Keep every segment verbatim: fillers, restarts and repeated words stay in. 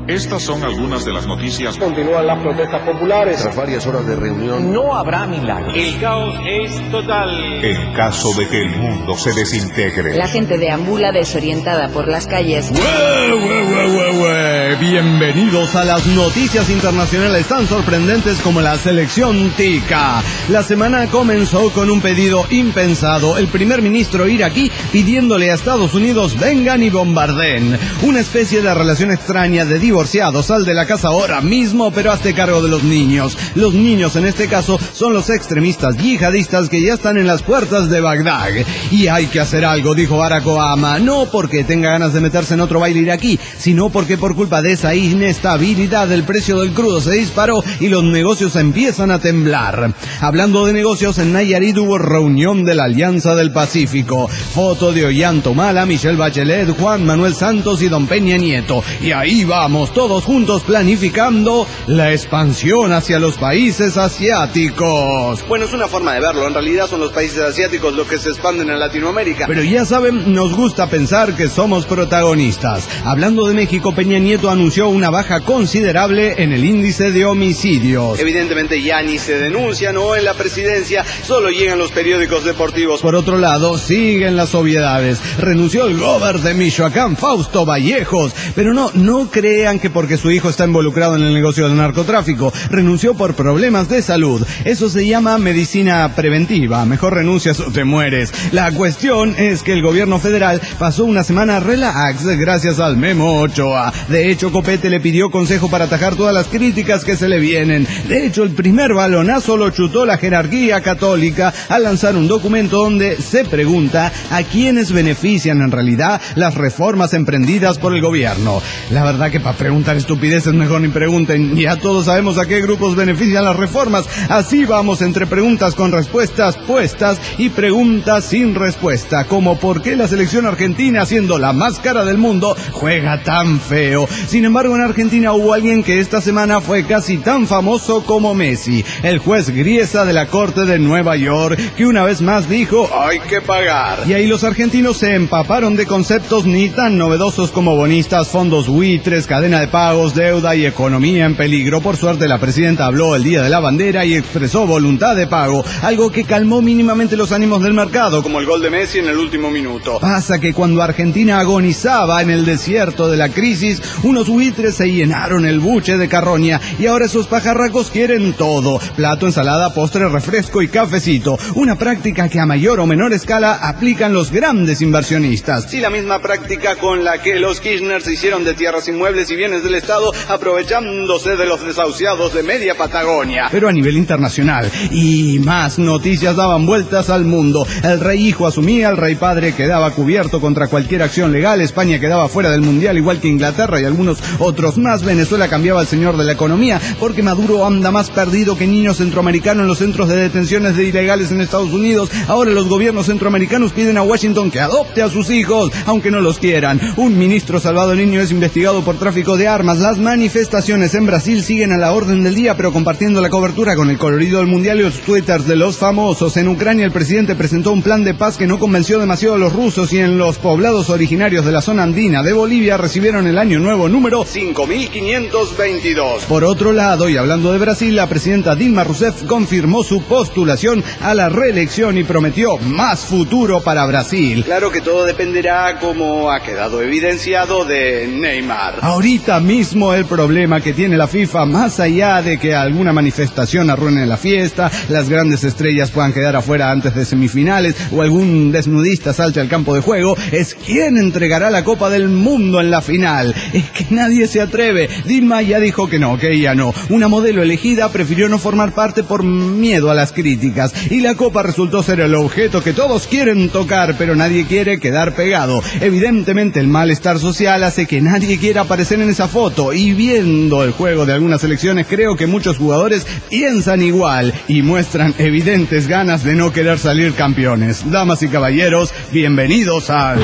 Estas son algunas de las noticias. Continúan las protestas populares. Tras varias horas de reunión, no habrá milagros. El caos es total. En caso de que el mundo se desintegre. La gente deambula desorientada por las calles. ¡Ue, ue, ue, ue, ue! Bienvenidos a las noticias internacionales tan sorprendentes como la selección tica. La semana comenzó con un pedido impensado. El primer ministro iraquí pidiéndole a Estados Unidos vengan y bombardeen. Una especie de relación extraña de divorciados. Sal de la casa ahora mismo, pero hazte cargo de los niños. Los niños en este caso son los extremistas yihadistas que ya están en las puertas de Bagdad. Y hay que hacer algo, dijo Barack Obama. No porque tenga ganas de meterse en otro baile iraquí, sino porque por culpa de esa inestabilidad el precio del crudo se disparó y los negocios empiezan a temblar. Hablando de negocios, en Nayarit hubo reunión de la Alianza del Pacífico. Foto de Ollanta-Humala, Michelle Bachelet, Juan Manuel Santos y don Peña Nieto. Y ahí vamos todos juntos planificando la expansión hacia los países asiáticos. Bueno, es una forma de verlo. En realidad son los países asiáticos los que se expanden en Latinoamérica. Pero ya saben, nos gusta pensar que somos protagonistas. Hablando de México, Peña Nieto anunció una baja considerable en el índice de homicidios. Evidentemente ya ni se denuncian o en la presidencia solo llegan los periódicos deportivos. Por otro lado, siguen las obviedades. Renunció el gober de Michoacán, Fausto Vallejos. Pero no, no crean que porque su hijo está involucrado en el negocio del narcotráfico. Renunció por problemas de salud. Eso se llama medicina preventiva. Mejor renuncias o te mueres. La cuestión es que el gobierno federal pasó una semana relax gracias al Memo Ochoa. De hecho, Copete le pidió consejo para atajar todas las críticas que se le vienen. De hecho, el primer balonazo lo chutó la jerarquía católica al lanzar un documento donde se pregunta a quiénes benefician en realidad las reformas emprendidas por el gobierno. La verdad que para preguntar estupideces mejor ni pregunten. Ya todos sabemos a qué grupos benefician las reformas. Así vamos entre preguntas con respuestas puestas y preguntas sin respuesta, como por qué la selección argentina, siendo la más cara del mundo, juega tan feo. Sin embargo, en Argentina hubo alguien que esta semana fue casi tan famoso como Messi, el juez Griesa de la Corte de Nueva York, que una vez más dijo hay que pagar. Y ahí los argentinos se empaparon de conceptos ni tan novedosos como bonistas, fondos buitres, cadena de pagos, deuda y economía en peligro. Por suerte la presidenta habló el día de la bandera y expresó voluntad de pago, algo que calmó mínimamente los ánimos del mercado, como el gol de Messi en el último minuto. Pasa que cuando Argentina agonizaba en el desierto de la crisis, unos buitres se llenaron el buche de carroña y ahora esos pajarracos quieren todo: plato, ensalada, postre, refresco y cafecito. Una práctica que a mayor o menor escala aplican los grandes inversionistas. Sí, la misma práctica con la que los Kirchner se hicieron de tierras inmuebles y bienes del Estado, aprovechándose de los desahuciados de media Patagonia. Pero a nivel internacional, y más noticias daban vueltas al mundo. El rey hijo asumía, el rey padre quedaba cubierto contra cualquier acción legal, España quedaba fuera del mundial igual que Inglaterra y algunos otros más, Venezuela cambiaba al señor de la economía porque Maduro anda más perdido que niño centroamericano en los centros de detenciones de ilegales en Estados Unidos. Ahora los gobiernos centroamericanos piden a Washington que adopte a sus hijos, aunque no los quieran. Un ministro salvadoreño es investigado por tráfico de armas. Las manifestaciones en Brasil siguen a la orden del día, pero compartiendo la cobertura con el colorido del mundial y los twitters de los famosos. En Ucrania el presidente presentó un plan de paz que no convenció demasiado a los rusos, y en los poblados originarios de la zona andina de Bolivia recibieron el año nuevo número cinco mil quinientos veintidós. Por otro lado, y hablando de Brasil, la presidenta Dilma Rousseff confirmó su postulación a la reelección y prometió más futuro para Brasil. Claro que todo dependerá, como ha quedado evidenciado, de Neymar. Ahorita mismo el problema que tiene la FIFA, más allá de que alguna manifestación arruine la fiesta, las grandes estrellas puedan quedar afuera antes de semifinales o algún desnudista salte al campo de juego, es quién entregará la Copa del Mundo en la final. Es que nadie se atreve. Dilma ya dijo que no, que ella no. Una modelo elegida prefirió no formar parte por miedo a las críticas, y la copa resultó ser el objeto que todos quieren tocar, pero nadie quiere quedar pegado. Evidentemente el malestar social hace que nadie quiera aparecer en esa foto, y viendo el juego de algunas selecciones creo que muchos jugadores piensan igual y muestran evidentes ganas de no querer salir campeones. Damas y caballeros, bienvenidos al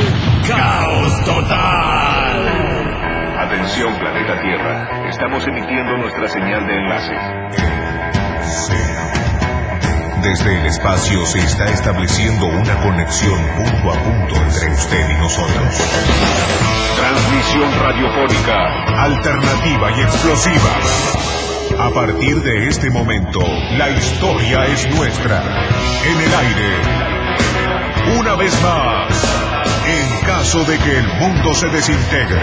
Caos Total. Atención, planeta Tierra, estamos emitiendo nuestra señal de enlace. Desde el espacio se está estableciendo una conexión punto a punto entre usted y nosotros. Transmisión radiofónica, alternativa y explosiva. A partir de este momento, la historia es nuestra. En el aire. Una vez más, en caso de que el mundo se desintegre.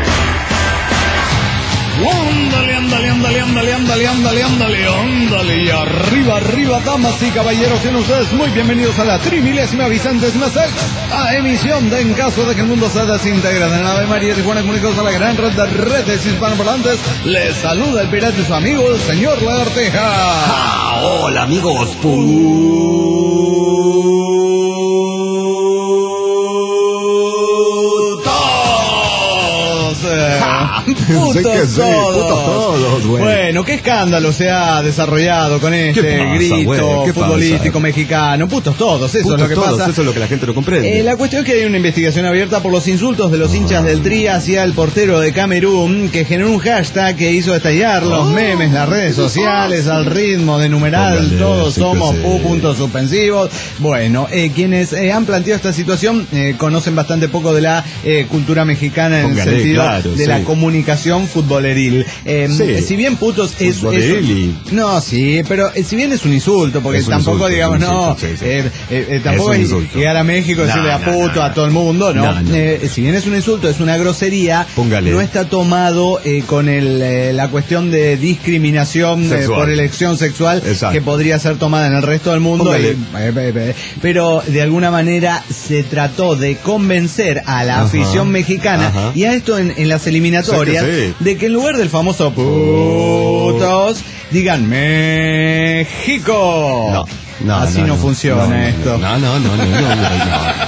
Ándale, ándale, ándale, ándale, ándale, ándale, ándale, ándale, y arriba, arriba, damas y caballeros, sean ustedes muy bienvenidos a la trimilésima vicentésima sexta emisión de En Caso de que el Mundo se Desintegre, de la Ave María Tijuana, comunicados a la gran red de redes hispanoparlantes. Les saluda el pirata y su amigo, el señor Lagartija. Ah, hola, amigos. Putos Sé que sí, todos. putos todos, güey. Bueno, qué escándalo se ha desarrollado con este pasa, grito güey? ¿Qué futbolístico pasa? mexicano. Putos todos, eso Putos es lo que todos, pasa. eso es lo que la gente no comprende. Eh, la cuestión es que hay una investigación abierta por los insultos de los hinchas del Tri hacia el portero de Camerún, que generó un hashtag que hizo estallar los Oh. memes, las redes sociales, al ritmo de numeral, Póngale, todos sí, somos que sí. pu, puntos suspensivos. Bueno, eh, quienes eh, han planteado esta situación eh, conocen bastante poco de la eh, cultura mexicana en Póngale, el sentido claro, de sí. la comunicación futboleril. Eh, Sí. Si bien putos es, es Futboleril. no, sí, pero eh, si bien es un insulto, porque Es un tampoco insulto, digamos, es un no, insulto, sí, sí. eh, eh, eh, tampoco Es un es insulto. llegar a México y No, decirle a no, puto no, a no. todo el mundo, no. No, no. Eh, si bien es un insulto, es una grosería, Póngale. no está tomado eh, con el, eh, la cuestión de discriminación eh, Sexual. por elección sexual. Exacto. Que podría ser tomada en el resto del mundo. Póngale. Y, eh, eh, eh, pero de alguna manera se trató de convencer a la Ajá. afición mexicana, Ajá. y a esto en, en las eliminatorias, Sí que sí. de que en lugar del famoso putos, digan México. No, no, Así no, no, funciona no, no, esto. No, no, no, no, no, no, no.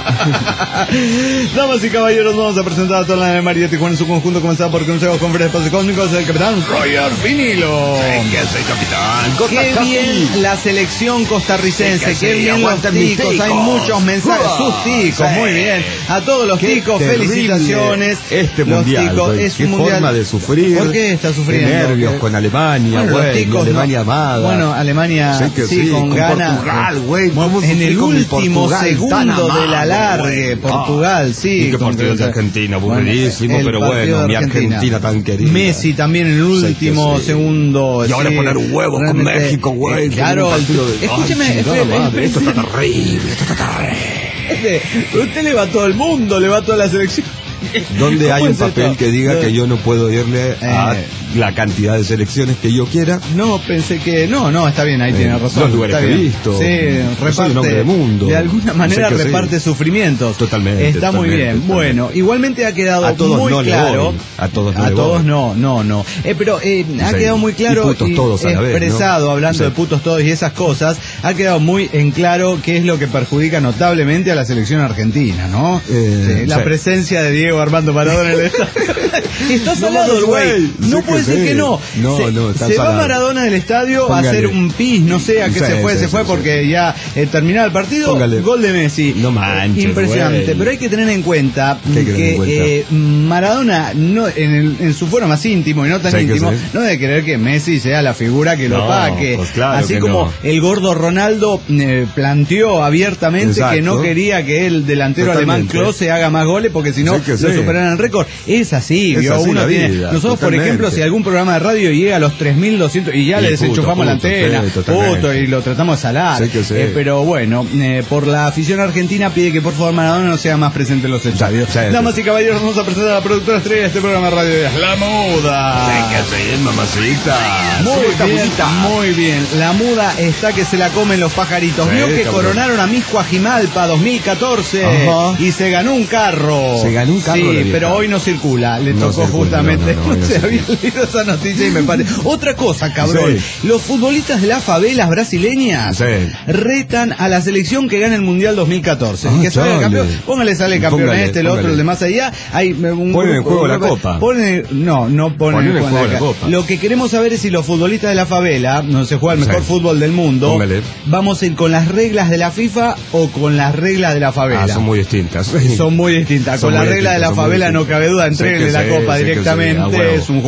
Damas y caballeros, vamos a presentar a toda la de María Tijuana en su conjunto, comenzada por consejos con espacios cósmicos del capitán Roger Vinilo. Que soy capitán. Qué bien la selección costarricense, Sí que qué sí, bien los aguanten mis ticos, hay ticos. muchos mensajes, Ah, sus ticos, sí. muy bien. A todos los Qué ticos, terrible felicitaciones. Este Los mundial, ticos, güey. es Qué un mundial. forma de sufrir. ¿Por qué está sufriendo? Qué nervios Que- con Alemania, Bueno, los güey, mi ticos, Alemania no. amada. Bueno, Alemania, Sí que sí, sí, con, con ganas. Portugal, güey, Bueno, ¿cómo en sufrí el con mi último Portugal tan segundo amado, de la largue, güey? Portugal, sí. Y qué contra partido el- de Argentina, Bueno, aburridísimo, el pero partido bueno, de mi Argentina tan querida. Messi también en el Sí que último sí. segundo. Y ahora sí, poner huevos con realmente, México, güey. eh, Claro, un partido de- escúcheme, Ay, chingada espere, madre, esto espere. está terrible, esto está terrible. Este, usted le va a todo el mundo, le va a toda la selección. ¿Dónde ¿Cómo hay un es papel esto? que diga No. que yo no puedo irle a Eh. la cantidad de selecciones que yo quiera? No, pensé que... No, no, está bien, ahí Eh, tiene razón. los lugares está que he bien. visto. Sí, Yo reparte... soy un hombre de mundo. De alguna manera Sé que sí. reparte sufrimientos. Totalmente, Está muy totalmente, bien. totalmente. Bueno, igualmente ha quedado A todos muy no le claro... voy. A todos no A le todos voy. no, no, no. Eh, pero eh, ha Sí. quedado muy claro Y putos y todos a la vez, ¿no? expresado, hablando Sí. de putos todos y esas cosas, ha quedado muy en claro qué es lo que perjudica notablemente a la selección argentina, ¿no? Eh, Sí, la sí. presencia de Diego Armando Maradona en el estadio. Está No salado el mames, güey. güey. No Sí puede que ser sí. que no. No, se, no, está se va salado. Maradona del estadio a Póngale. hacer un pis, no sé a qué Sí, se fue, sí, se sí, fue sí. porque ya eh, terminaba el partido, Póngale. gol de Messi. No manches, Impresionante, güey. pero hay que tener en cuenta ¿Qué hay que tener que en cuenta? eh, Maradona no en, el- en su fuero más íntimo y no tan Sí que íntimo, sí. no debe querer que Messi sea la figura que lo No, paque. pues claro Así que como no. el gordo Ronaldo eh, planteó abiertamente Exacto. que no quería que el delantero alemán Totalmente. Klose haga más goles porque si no Sí que lo sí. superaran el récord. Es así, Es vio, así uno la tiene. vida, Nosotros, por totalmente. ejemplo, si algún programa de radio llega a los tres mil doscientos y ya Y le puto, desenchufamos la puto, antena, sí, totalmente. puto, y lo tratamos de salar. Sí que sí. Eh, pero bueno, eh, por la afición argentina pide que por favor Maradona no sea más presente en los estadios. sí, sí. Damas y caballeros, vamos a presentar a la productora estrella de este programa de radio, es La Muda. sí, mamacita. Muy Súbita, bien, mudita. muy bien. La muda está que se la comen los pajaritos. Sí, Vio que cabrón. coronaron a Miss Coajimalpa dos mil catorce Ajá. y se ganó un carro. Se ganó un carro Sí, la vieja. pero hoy no circula. Le No tocó circula, justamente. no, no, no, hoy no se había circula. leído esa noticia y me parece. Otra cosa, cabrón. Sí. Los futbolistas de las favelas brasileñas Sí. retan a la selección que gana el Mundial dos mil catorce. Ah, que salga chale. campeón. Póngale, sale campeón Póngale, este, el otro, póngale. el de más allá. Hay eh, un Ponen en grupo- juego la un grupo- copa. Ponen, no, no ponen, Ponen en en juego juego la la ca- copa. Lo que queremos saber es si los futbolistas de la favela, donde se juega el mejor Sí. fútbol del mundo, Póngale. vamos a ir con las reglas de la FIFA o con las reglas de la favela. Ah, son muy distintas. Son muy distintas. Son Con la muy regla de la distintas, son muy favela no distintas. cabe duda, Sí entréguenle que la sí, copa sí que sí, directamente, a huevo. es un juego un poco Sí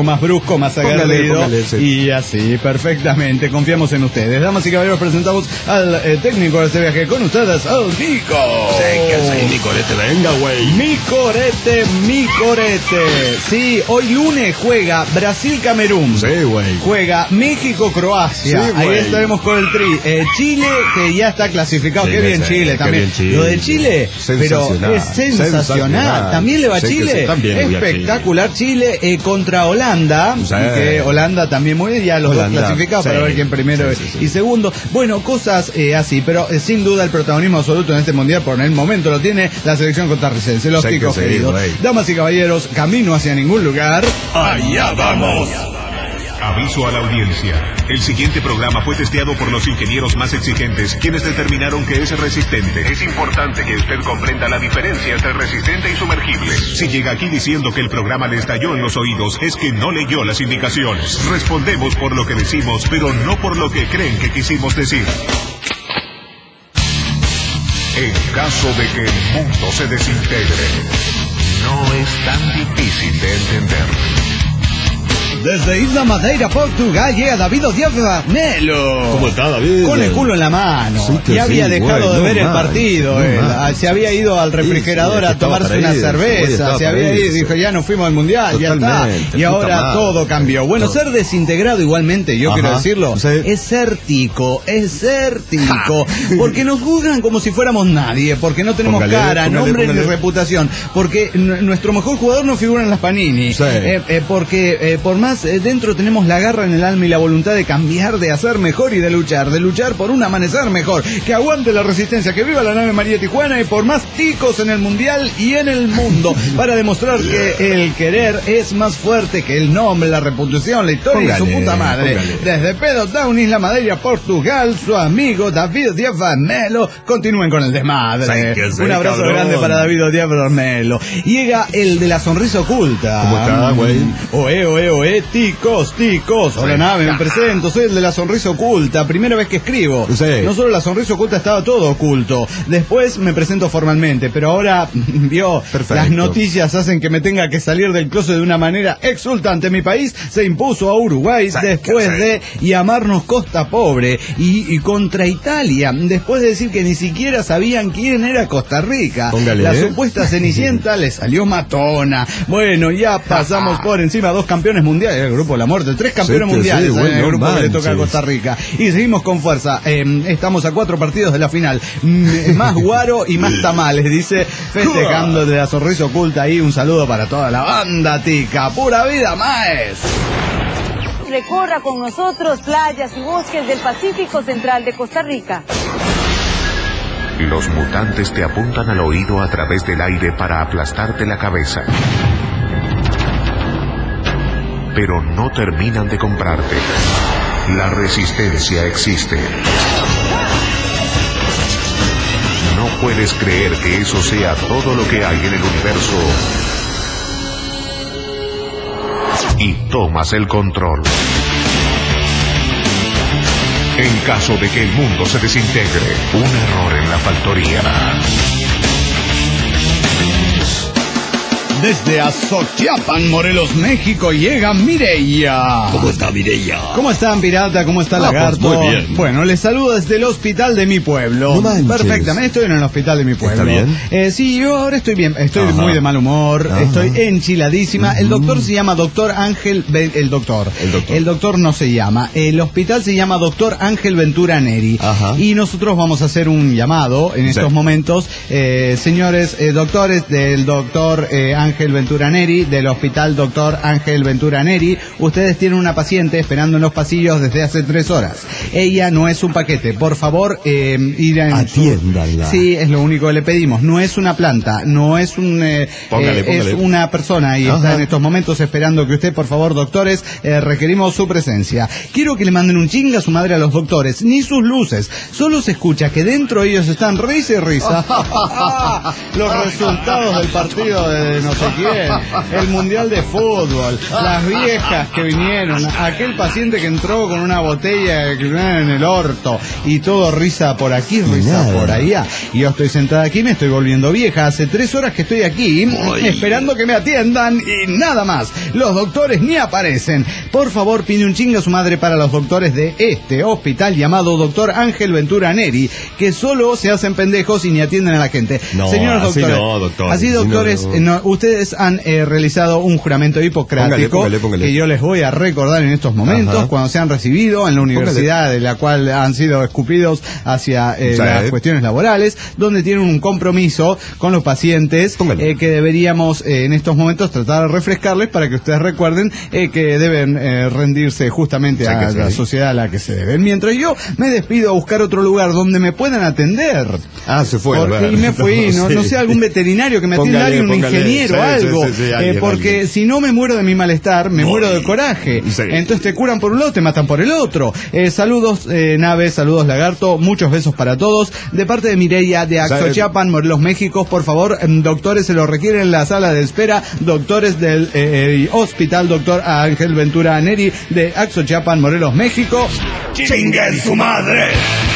más brusco, más Póngale, aguerrido. póngale ese. Y así, perfectamente, confiamos en ustedes. Damas y caballeros, presentamos al eh, técnico de este viaje con ustedes, al Nico. Sí, que sí, mi corete, venga, güey. Mi corete, mi corete. Sí, hoy lunes juega Brasil-Camerún. Sí, güey. Juega México-Croacia. Sí, Ahí güey. estaremos con el tri. Eh, Chile, que ya está clasificado. Sí, qué bien sí, Chile qué también. bien Chile. Lo de Chile, pero Sensacional. es sensacional. Sensacional. También le va a Sí, que Chile. sí, también le va a Espectacular Chile, eh, contra Holanda. Sí. Que Holanda también muy bien. Ya los Holanda, dos clasificados sí. para ver quién primero Sí, sí, sí. y segundo. Bueno, cosas eh, así, pero eh, sin duda el protagonismo absoluto en este mundial por el momento lo tiene la selección costarricense. Los Sí, ticos que sí, queridos. güey. Damas y caballeros, camino hacia ningún lugar. Allá vamos. Aviso a la audiencia. El siguiente programa fue testeado por los ingenieros más exigentes, quienes determinaron que es resistente. Es importante que usted comprenda la diferencia entre resistente y sumergible. Si llega aquí diciendo que el programa le estalló en los oídos, es que no leyó las indicaciones. Respondemos por lo que decimos, pero no por lo que creen que quisimos decir. En caso de que el mundo se desintegre, no es tan difícil de entender. Desde Isla Madeira, Portugal, llega David Odiaga Melo. ¿Cómo está, David? Con el culo en la mano. Sí que y había sí, dejado güey, de no ver el más, partido. no él. más. Se había ido al refrigerador Sí, sí, a estaba tomarse para una irse, güey, cerveza. estaba Se para había ido y irse. dijo, ya nos fuimos al mundial, ya está. Totalmente, Y ahora puta todo madre. cambió. Bueno, No. ser desintegrado igualmente, yo Ajá, quiero decirlo, sí. es ser tico, es ser tico. Porque nos juzgan como si fuéramos nadie, porque no tenemos Póngale, cara, póngale, nombre ni póngale. reputación, porque n- nuestro mejor jugador no figura en las Panini. Sí. Eh, eh, porque eh, por más eh, dentro tenemos la garra en el alma y la voluntad de cambiar, de hacer mejor y de luchar, de luchar por un amanecer mejor, que aguante la resistencia, que viva la nave María Tijuana y por más ticos en el mundial y en el mundo, para demostrar que el querer es más fuerte que el nombre, la reputación, la historia y Póngale, su puta madre. póngale. Desde Pedro Town, Isla Madeira, Portugal, su amigo David Díaz Melo. Continúen con el desmadre. Sí, que sí, Un abrazo cabrón. grande para David Díaz Melo. Llega el de la sonrisa oculta. ¿Cómo está, güey? Oe, oe, oe, ticos, ticos. Hola, Sí. nave, me presento. Soy el de la sonrisa oculta. Primera vez que escribo. Sí. No solo la sonrisa oculta, estaba todo oculto. Después me presento formalmente, pero ahora, vio, Perfecto. las noticias hacen que me tenga que salir del closet de una manera exultante. Mi país se impuso a Uruguay Sí, después que sí. de llamarnos Costa Pobre y, y contra Italia, después de decir que ni siquiera sabían quién era Costa Rica. Póngale, La ¿eh? supuesta Cenicienta le salió matona. Bueno, ya pasamos por encima dos campeones mundiales del Grupo de la Muerte, tres campeones Sí, que mundiales sí, en güey, el no grupo que le toca a manches. Costa Rica. Y seguimos con fuerza. Eh, estamos a cuatro partidos de la final. Mm, más guaro y más tamales, dice, festejando de la sonrisa oculta ahí. Un saludo para toda la banda tica. Pura vida, maes. Recorra con nosotros playas y bosques del Pacífico Central de Costa Rica. Los mutantes te apuntan al oído a través del aire para aplastarte la cabeza. Pero no terminan de comprarte. La resistencia existe. No puedes creer que eso sea todo lo que hay en el universo. Y tomas el control. En caso de que el mundo se desintegre, un error en la factoría. Desde Azochiapan, Morelos, México, llega Mireia. ¿Cómo está, Mireia? ¿Cómo están, pirata? ¿Cómo está, Ah, lagarto? pues, muy bien. Bueno, les saludo desde el hospital de mi pueblo. No manches. Perfectamente, estoy en el hospital de mi pueblo. ¿Está bien? Eh, sí, yo ahora estoy bien, estoy Ajá. muy de mal humor, Ajá. estoy enchiladísima. El doctor se llama doctor Ángel, Ven- el doctor. El doctor. El doctor no se llama. El hospital se llama doctor Ángel Ventura Neri. Ajá. Y nosotros vamos a hacer un llamado en Sí. estos momentos. Eh, señores eh, doctores del doctor eh, Ángel Ventura Neri, del hospital doctor Ángel Ventura Neri, ustedes tienen una paciente esperando en los pasillos desde hace tres horas. Ella no es un paquete. Por favor, eh, ir en su- Atiéndanla. Sí, es lo único que le pedimos. No es una planta, no es un... eh, Póngale, eh, póngale. Es una persona y Ajá. está en estos momentos esperando que usted, por favor, doctores, eh, requerimos su presencia. Quiero que le manden un chinga a su madre a los doctores, ni sus luces. Solo se escucha que dentro ellos están risa y risa. Los resultados del partido de nosotros. sé quién, el mundial de fútbol, las viejas que vinieron, aquel paciente que entró con una botella en el orto y todo risa por aquí, risa Nada. por allá. Y yo estoy sentada aquí, me estoy volviendo vieja. Hace tres horas que estoy aquí Uy. esperando que me atiendan y nada más. Los doctores ni aparecen. Por favor, pide un chinga a su madre para los doctores de este hospital llamado Doctor Ángel Ventura Neri, que solo se hacen pendejos y ni atienden a la gente. No, Señores así doctores, no, doctor. así doctores, no, no. No, ustedes han eh, realizado un juramento hipocrático póngale, póngale, póngale. que yo les voy a recordar en estos momentos. Ajá. Cuando se han recibido en la universidad póngale. de la cual han sido escupidos hacia eh, sí. las cuestiones laborales, donde tienen un compromiso con los pacientes eh, que deberíamos eh, en estos momentos tratar de refrescarles para que ustedes recuerden eh, que deben eh, rendirse justamente sí, a la sí. sociedad a la que se deben. Mientras yo me despido a buscar otro lugar donde me puedan atender. Ah, se fue. Porque, y me fui, no, no, sí. no sé, algún veterinario que me atienda, alguien, un ingeniero, sí, algo. Sí, sí, sí, alguien, eh, porque alguien. si no me muero de mi malestar, me Uy. muero de coraje. Sí. Entonces te curan por un lado, te matan por el otro. Eh, saludos, eh, Nave, saludos, Lagarto, muchos besos para todos. De parte de Mireia, de Axochiapan, Morelos, México, por favor, doctores, se lo requieren en la sala de espera, doctores del eh, eh, hospital, doctor Ángel Ventura Neri, de Axochiapan, Morelos, México. ¡Chinguen su madre!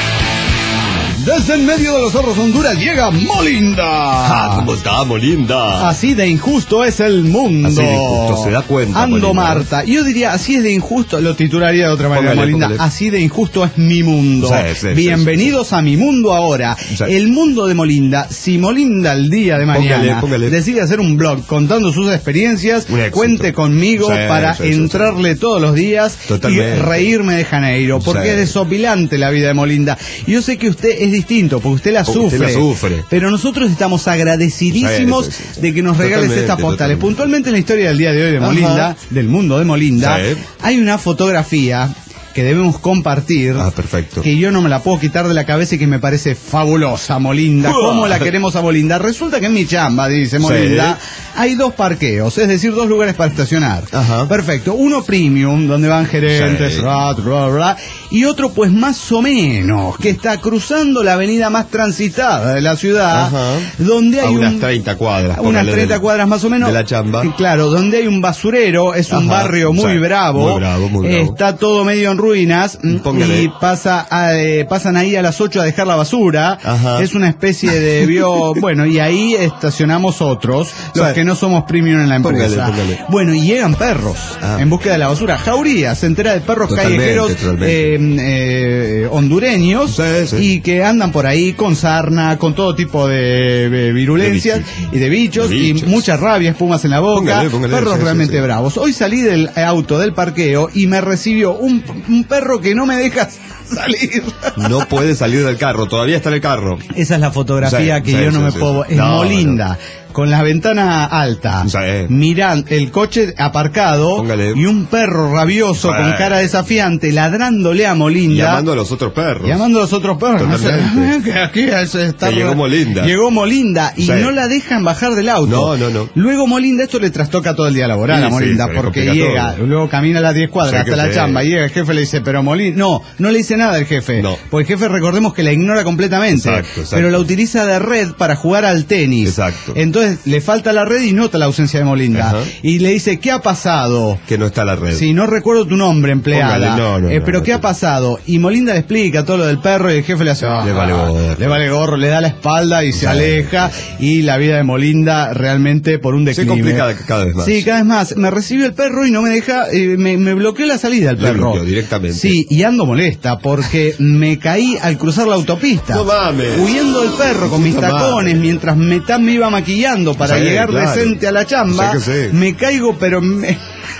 Desde en medio de los zorros Honduras llega Molinda. Ah, ¿cómo está Molinda? Así de injusto es el mundo. Así de injusto, se da cuenta. Ando Molinda. Marta. Yo diría, así es de injusto, lo titularía de otra manera, póngale, Molinda. Póngale. Así de injusto es mi mundo. Sí, sí, Bienvenidos sí, sí. a mi mundo ahora. Sí. El mundo de Molinda. Si Molinda el día de mañana póngale, póngale. decide hacer un blog contando sus experiencias, cuente conmigo sí, para sí, entrarle sí. todos los días Totalmente. y reírme de Janeiro. Porque sí. es desopilante la vida de Molinda. Yo sé que usted es distinto, porque usted la, sufre, usted la sufre. Pero nosotros estamos agradecidísimos sí, sí, sí. de que nos regales totalmente, estas postales. Totalmente. Puntualmente en la historia del día de hoy de Molinda, Ajá. del mundo de Molinda, sí. hay una fotografía que debemos compartir, ah, perfecto. que yo no me la puedo quitar de la cabeza y que me parece fabulosa, Molinda. Uh. ¿Cómo la queremos a Molinda? Resulta que en mi chamba, dice Molinda, sí. hay dos parqueos, es decir, dos lugares para estacionar. Ajá. Perfecto. Uno premium, donde van gerentes, sí. bla, bla, bla, y otro pues más o menos, que está cruzando la avenida más transitada de la ciudad, Ajá. donde hay a unas un, treinta cuadras. Unas treinta cuadras más o menos. De la chamba. Claro, donde hay un basurero, es un Ajá. barrio muy, sí. bravo, muy bravo, muy bravo. Está todo medio en ruinas. Póngale. Y pasa a, eh, pasan ahí a las ocho a dejar la basura. Ajá. Es una especie de bio, bueno, y ahí estacionamos otros, los sí. que no somos premium en la empresa. Póngale, póngale. Bueno, y llegan perros ah. en búsqueda de la basura. Jauría se entera de perros totalmente, callejeros totalmente. Eh, eh, hondureños sí, sí. y que andan por ahí con sarna, con todo tipo de, de virulencias de y de bichos, de bichos y muchas rabias, pumas en la boca, póngale, póngale, perros sí, realmente sí, sí. bravos. Hoy salí del auto del parqueo y me recibió un, un perro que no me deja salir. No puede salir del carro, todavía está en el carro. Esa es la fotografía sí, que sí, yo no sí, me sí. puedo... Es no, Molinda. No. Con la ventana alta, sí. mirando el coche aparcado Póngale. y un perro rabioso sí. con cara desafiante ladrándole a Molinda. Llamando a los otros perros. Llamando a los otros perros. No sé, que aquí está, que llegó Molinda. Llegó Molinda y sí. no la dejan bajar del auto. No, no, no. Luego Molinda, esto le trastoca todo el día laboral sí, a Molinda, sí, porque llega, todo. luego camina a las diez cuadras sí, hasta la sí. chamba, llega el jefe le dice, pero Molinda, no, no le dice nada el jefe. No. Porque el jefe, recordemos que la ignora completamente. Exacto, exacto. Pero la utiliza de red para jugar al tenis. Exacto. Entonces le falta la red y nota la ausencia de Molinda. Ajá. Y le dice, ¿qué ha pasado? Que no está la red. Sí, no recuerdo tu nombre, empleada. Póngale, no, no, eh, pero no, ¿qué no, ha pasado? Y Molinda le explica todo lo del perro y el jefe le hace... Ah, le vale gorro. Le vale gorro, le da la espalda y se vale. aleja. Y la vida de Molinda realmente por un declive. Se complica cada vez más. Sí, cada vez más. Me recibe el perro y no me deja... Eh, me, me bloqueó la salida el perro. Le bloqueó directamente. Sí, y ando molesta porque me caí al cruzar la autopista. No mames. Huyendo del perro con mis no tacones mames. mientras me, me iba maquillando para sí, llegar claro. decente a la chamba, sí sí. me caigo, pero me...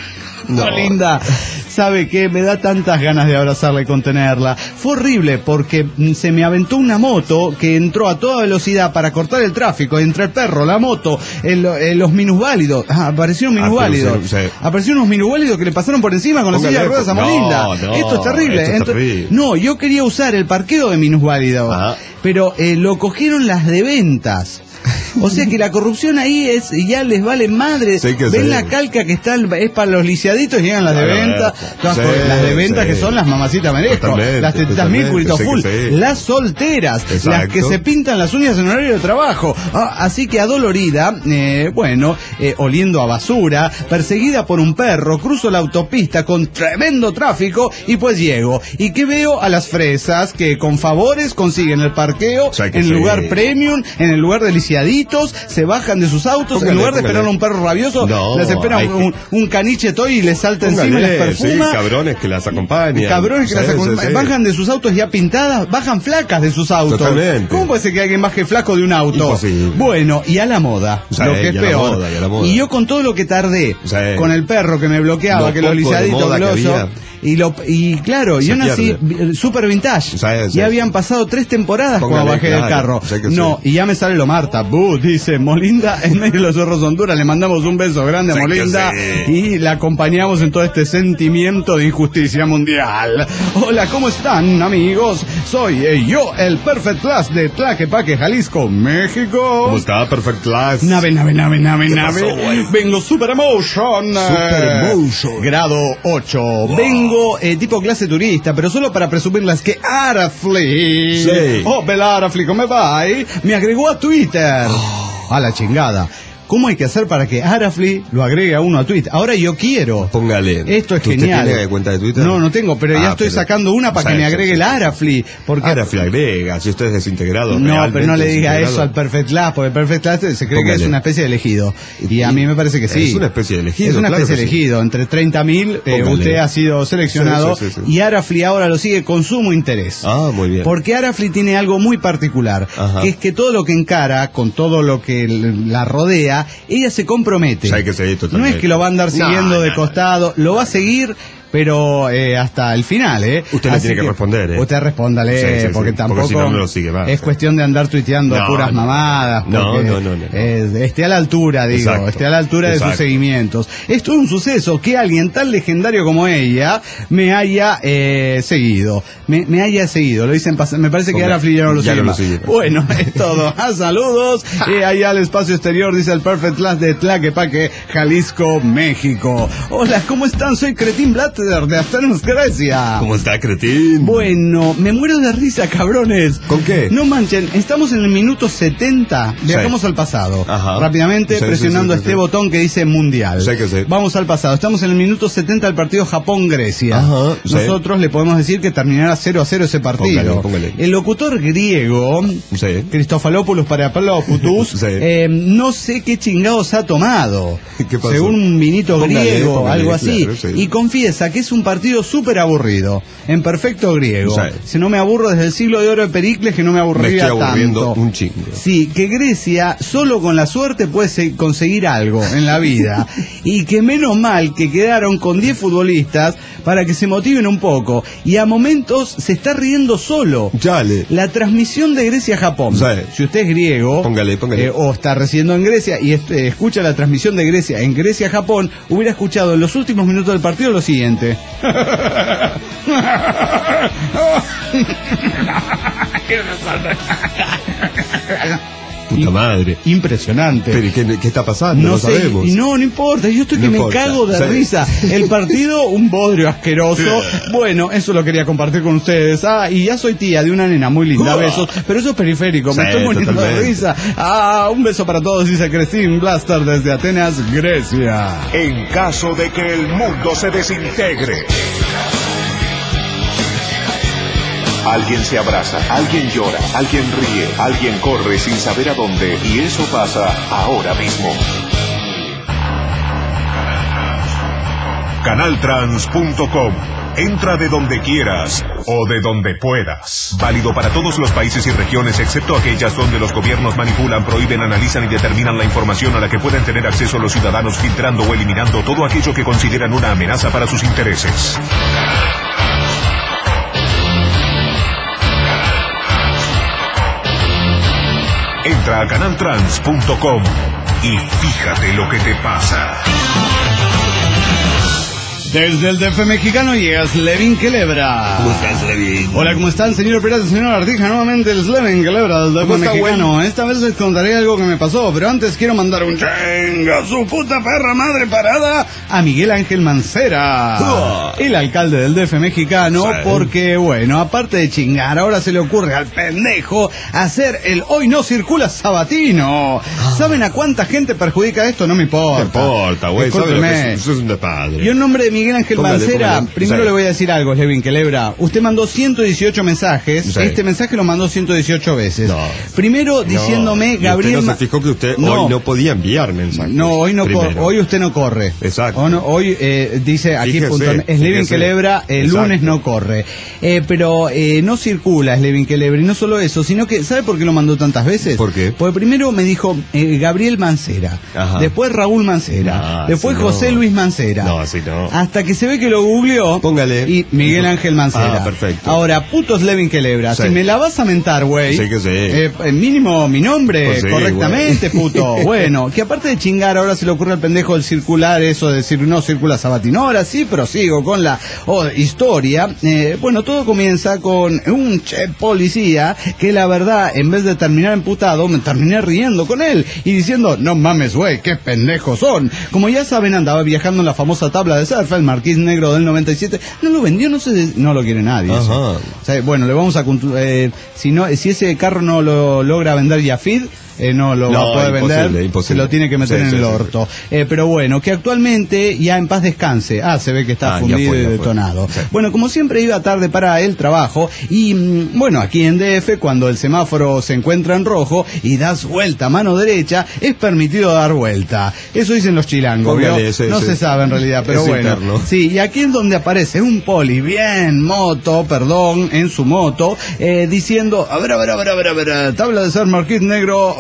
no. Molinda, ¿sabe qué? Me da tantas ganas de abrazarla y contenerla. Fue horrible porque se me aventó una moto que entró a toda velocidad para cortar el tráfico entre el perro, la moto, el, el, los minusválidos. Ah, aparecieron minusválidos. Ah, sí. Aparecieron unos minusválidos que le pasaron por encima con la silla de ruedas a Molinda. No, no, esto es terrible. Esto es Entonces, terrible. No, yo quería usar el parqueo de minusválidos, pero eh, lo cogieron las de ventas. O sea que la corrupción ahí es, ya les vale madre. Sí, que Ven sí. la calca que está, es para los lisiaditos, llegan las de Claro, venta, todas sí, con- las de venta sí. que son las mamacitas merezco, Totalmente, las tetitas mil, totalmente, culito sí que full, sí. las solteras, las Exacto. que se pintan las uñas en horario de trabajo. Ah, así que adolorida, eh, bueno, eh, oliendo a basura, perseguida por un perro, cruzo la autopista con tremendo tráfico y pues llego. ¿Y qué veo? A las fresas que con favores consiguen el parqueo O sea que en sí. lugar premium, en el lugar de lisiaditos, se bajan de sus autos, Póngale, en lugar de póngale. esperar a un perro rabioso, No, les espera hay un, un caniche toy y les salta encima y les Póngale, sí, perfuma. cabrones que las acompañan. Cabrones que Sí, las acom- sí, sí. bajan de sus autos ya pintadas, bajan flacas de sus autos. Totalmente. ¿Cómo puede ser que alguien baje flaco de un auto? Imposible. Bueno, y a la moda, Sí, lo que es y a la peor. moda, y a la moda. Y yo con todo lo que tardé, Sí. con el perro que me bloqueaba, Lo que los poco de lisiaditos moda que glosos, había. y lo y claro, Se yo nací pierde. vi- super vintage. Sí, sí. Ya habían pasado tres temporadas Póngale, cuando bajé del claro, carro. sí que No, sí. y ya me sale lo Marta. Bu, dice Molinda en medio de los zorros de Honduras. Le mandamos un beso grande a Sí que Molinda sí. y la acompañamos en todo este sentimiento de injusticia mundial. Hola, ¿cómo están, amigos? Soy eh, yo, el Perfect Class de Tlaquepaque, Jalisco, México. ¿Cómo está? Perfect Class. Nave, nave, nave, nave, ¿Qué nave. pasó, güey? Vengo Super Emotion. eh, Super Emotion. Grado ocho. Vengo eh, tipo clase turista, pero solo para presumirles que Arafli. Sí. Oh, bella Arafli, ¿cómo va? Me agregó a Twitter. A la chingada. ¿Cómo hay que hacer para que Arafli lo agregue a uno a Twitter? Ahora yo quiero. Póngale. Esto es ¿Usted genial. tiene cuenta de Twitter? No, no tengo, pero ya Ah, estoy pero- sacando una para que Sí, me sí, agregue sí, el sí. Arafli. Porque Arafli agrega, si usted es desintegrado. no, realmente pero no le diga desintegrado. eso al Perfect Class, porque el Perfect Class se cree que Póngale. es una especie de elegido. Y a mí me parece que sí. Es una especie de elegido, Es una claro especie de que sí. elegido. Entre treinta mil, eh, Póngale. usted ha sido seleccionado. Sí, sí, sí, sí. Y Arafli ahora lo sigue con sumo interés. Ah, muy bien. Porque Arafli tiene algo muy particular, Ajá. que es que todo lo que encara, con todo lo que l- la rodea, ella se compromete. Sí, hay que seguir No totalmente. es que lo va a andar No, siguiendo de no, costado, lo va a seguir, pero eh, hasta el final, ¿eh? Usted le Así tiene que responder, ¿eh? Usted respóndale, Sí, sí, sí, porque porque tampoco si no, no lo sigue más. es cuestión de andar tuiteando No, puras no. mamadas. No, porque, no, no, no, no. eh, esté a la altura, digo, Exacto. esté a la altura de sus Exacto. seguimientos. Esto es un suceso que alguien tan legendario como ella me haya eh, seguido. Me, me haya seguido, lo dicen, pas- me parece que Hombre, Arafli ya no lo ya sigue no lo más. sigue. Bueno, es todo. Ah, saludos. Eh, allá al espacio exterior, dice el Perfect Class de Tlaquepaque, Jalisco, México. Hola, ¿cómo están? Soy Cretín Blatter de Asteros, Grecia. ¿Cómo está, cretín? Bueno, me muero de risa, cabrones. ¿Con qué? No manchen, estamos en el minuto setenta. Viajamos Sí. al pasado. Ajá. Rápidamente, Sí, sí, presionando sí, sí, este sí. botón que dice Mundial. Sí, que sí. Vamos al pasado. Estamos en el minuto setenta del partido Japón-Grecia. Ajá, sí. Nosotros le podemos decir que terminará cero a cero ese partido. Póngale, póngale. El locutor griego, Sí. Cristofalopoulos Parapalopoulos, Sí. eh, no sé qué chingados ha tomado. ¿Qué pasó? Según un vinito Póngale, griego, póngale, algo así. claro, sí. Y confiesa que es un partido súper aburrido, en perfecto griego. Sí. Si no me aburro desde el siglo de oro de Pericles, que no me Me aburriría estoy aburriendo tanto. un chingo. Sí, que Grecia solo con la suerte puede se- conseguir algo en la vida. Y que menos mal que quedaron con diez futbolistas para que se motiven un poco. Y a momentos se está riendo solo. Chale. La transmisión de Grecia-Japón. Sí. Si usted es griego, Póngale, póngale. eh, o está residiendo en Grecia y est- eh, escucha la transmisión de Grecia en Grecia-Japón, hubiera escuchado en los últimos minutos del partido lo siguiente. Puta madre. Impresionante. Pero ¿y ¿qué, qué está pasando? No No, sé, sabemos. y no, no importa, yo estoy que No me importa. cago de Sí. risa. El partido, un bodrio asqueroso. Bueno, eso lo quería compartir con ustedes. Ah, y ya soy tía de una nena muy linda, besos. Pero eso es periférico, me Sí, estoy muriendo de totalmente. risa. Ah, un beso para todos, dice Christine Blaster desde Atenas, Grecia. En caso de que el mundo se desintegre. Alguien se abraza, alguien llora, alguien ríe, alguien corre sin saber a dónde, y eso pasa ahora mismo. Canaltrans punto com. Entra de donde quieras o de donde puedas. Válido para todos los países y regiones, excepto aquellas donde los gobiernos manipulan, prohíben, analizan y determinan la información a la que pueden tener acceso los ciudadanos, filtrando o eliminando todo aquello que consideran una amenaza para sus intereses. Entra a canaltrans punto com y fíjate lo que te pasa. Desde el D F mexicano llega Slevin Kelebra. ¿Cómo estás, Slevin? Hola, ¿cómo están, señor Pirata, señor Artija? Nuevamente el Slevin Kelebra del D F mexicano. Bueno? Esta vez les contaré algo que me pasó, pero antes quiero mandar un chinga su puta perra madre parada a Miguel Ángel Mancera, uh. el alcalde del D F mexicano, sí. Porque, bueno, aparte de chingar, ahora se le ocurre al pendejo hacer el hoy no circula sabatino. Ah. ¿Saben a cuánta gente perjudica esto? No me importa. No importa, güey. Discúlpeme. Eso es un despadre. Y en nombre de Miguel Ángel póngale, Mancera, póngale. Primero sí. Le voy a decir algo, Slevin Kelebra. Usted mandó ciento dieciocho mensajes. Sí. Este mensaje lo mandó ciento dieciocho veces. No. Primero diciéndome, no. Gabriel... Usted no se fijó que usted no. hoy no podía enviar mensajes. No, hoy no cor- hoy usted no corre. Exacto. O no, hoy eh, dice aquí puntualmente, Slevin Kelebra, el Exacto. lunes no corre. Eh, pero eh, no circula Slevin Kelebra. Y no solo eso, sino que, ¿sabe por qué lo mandó tantas veces? ¿Por qué? Porque primero me dijo eh, Gabriel Mancera. Ajá. Después Raúl Mancera. No, después José no. Luis Mancera. No, así no. Hasta que se ve que lo googleó. Póngale. Y Miguel Ángel Mancera. Ah, perfecto. Ahora, puto Slevin Kelebra, sí. Si me la vas a mentar, güey. Sí que sí. Eh, mínimo mi nombre, pues sí, correctamente, güey. Puto. Bueno, que aparte de chingar, ahora se le ocurre al pendejo el circular, eso de decir no circula sabatino. Ahora sí prosigo con la oh, historia. Eh, bueno, todo comienza con un che policía que la verdad, en vez de terminar emputado, me terminé riendo con él y diciendo, no mames, güey, qué pendejos son. Como ya saben, andaba viajando en la famosa tabla de surf, el Marquis Negro del noventa y siete. No lo vendió, no sé, no lo quiere nadie. Ajá. O sea, bueno, le vamos a eh, si no, si ese carro no lo logra vender Yafid, Eh, no lo no, va a poder vender, imposible. Se lo tiene que meter sí, en sí, el orto. Sí. Eh, pero bueno, que actualmente ya en paz descanse. Ah, se ve que está ah, fundido fue, y detonado. Sí. Bueno, como siempre iba tarde para el trabajo y bueno, aquí en D F cuando el semáforo se encuentra en rojo y das vuelta a mano derecha, es permitido dar vuelta. Eso dicen los chilangos, Póngale, ese, no ese. se sabe en realidad, pero es bueno. Interno. Sí, y aquí es donde aparece un poli bien moto, perdón, en su moto, eh, diciendo, a ver, a ver, a ver, a ver, a ver, tabla de ser Marquis Negro,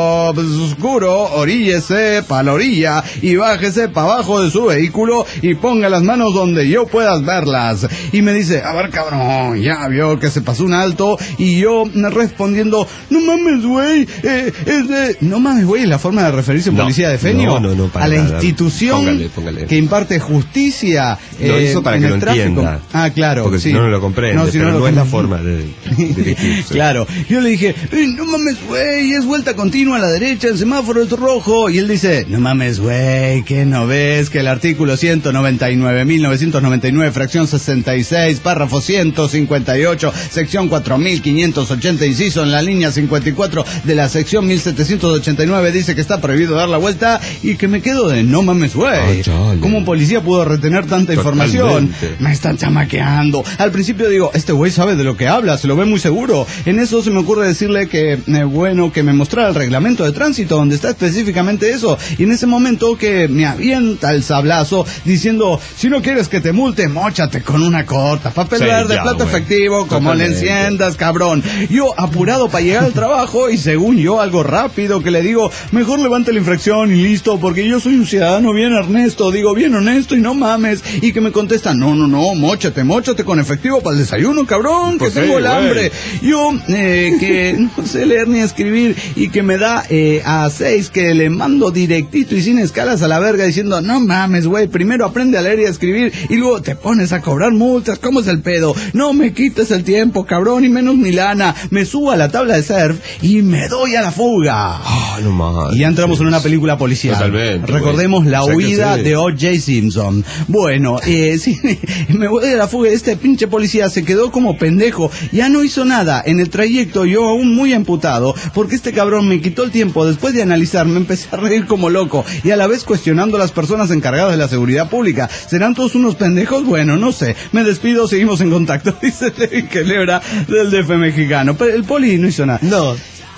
oscuro, oríllese pa' la orilla y bájese pa' abajo de su vehículo y ponga las manos donde yo puedas verlas. Y me dice, a ver cabrón, ya vio que se pasó un alto y yo respondiendo, no mames güey, eh, eh, no mames güey, es la forma de referirse a no, policía de Feño, no, no, no, a la nada. institución póngale, póngale. que imparte justicia. Lo eh, hizo para en que el lo tráfico. entienda. Ah, claro. Porque sí. si no, no lo comprende, no, si pero no, no es la forma de dirigirse. Claro. Yo le dije, no mames güey, es vuelta continua a la derecha, el semáforo es rojo. Y él dice, no mames, güey, ¿qué no ves? Que el artículo ciento noventa y nueve mil novecientos noventa y nueve, fracción sesenta y seis, párrafo ciento cincuenta y ocho, sección cuatro mil quinientos ochenta, inciso en la línea cincuenta y cuatro de la sección mil setecientos ochenta y nueve, dice que está prohibido dar la vuelta y que me quedo de no mames, güey. Oh, ¿cómo un policía pudo retener tanta Totalmente. información? Me están chamaqueando. Al principio digo, este güey sabe de lo que habla, se lo ve muy seguro. En eso se me ocurre decirle que, eh, bueno, que me mostrara el reglamento de tránsito donde está específicamente eso, y en ese momento que me avienta el sablazo diciendo, si no quieres que te multe, móchate con una corta, papel sí, verde, ya, plato wey. efectivo, como Totalmente. le enciendas, cabrón. Yo apurado para llegar al trabajo y según yo algo rápido que le digo, mejor levante la infracción y listo, porque yo soy un ciudadano bien Ernesto, digo bien honesto y no mames, y que me contesta, no, no, no, móchate, móchate con efectivo para el desayuno, cabrón, pues que sí, tengo el wey. hambre. Yo, eh, que no sé leer ni escribir y que me da eh, a seis que le mando directito y sin escalas a la verga diciendo, no mames, güey, primero aprende a leer y a escribir y luego te pones a cobrar multas, ¿cómo es el pedo? No me quites el tiempo, cabrón, y menos mi lana. Me subo a la tabla de surf y me doy a la fuga. Oh, no mames. Y ya entramos en una película policial. Totalmente. Recordemos wey. la huida de O J Simpson. Bueno, eh, sí, me voy a la fuga. Este pinche policía se quedó como pendejo. Ya no hizo nada. En el trayecto yo aún muy amputado porque este cabrón me quitó el tiempo. Después de analizar, me empecé a reír como loco y a la vez cuestionando a las personas encargadas de la seguridad pública. ¿Serán todos unos pendejos? Bueno, no sé. Me despido, seguimos en contacto. Dice Slevin Kelebra del D F mexicano. Pero el poli no hizo nada. No.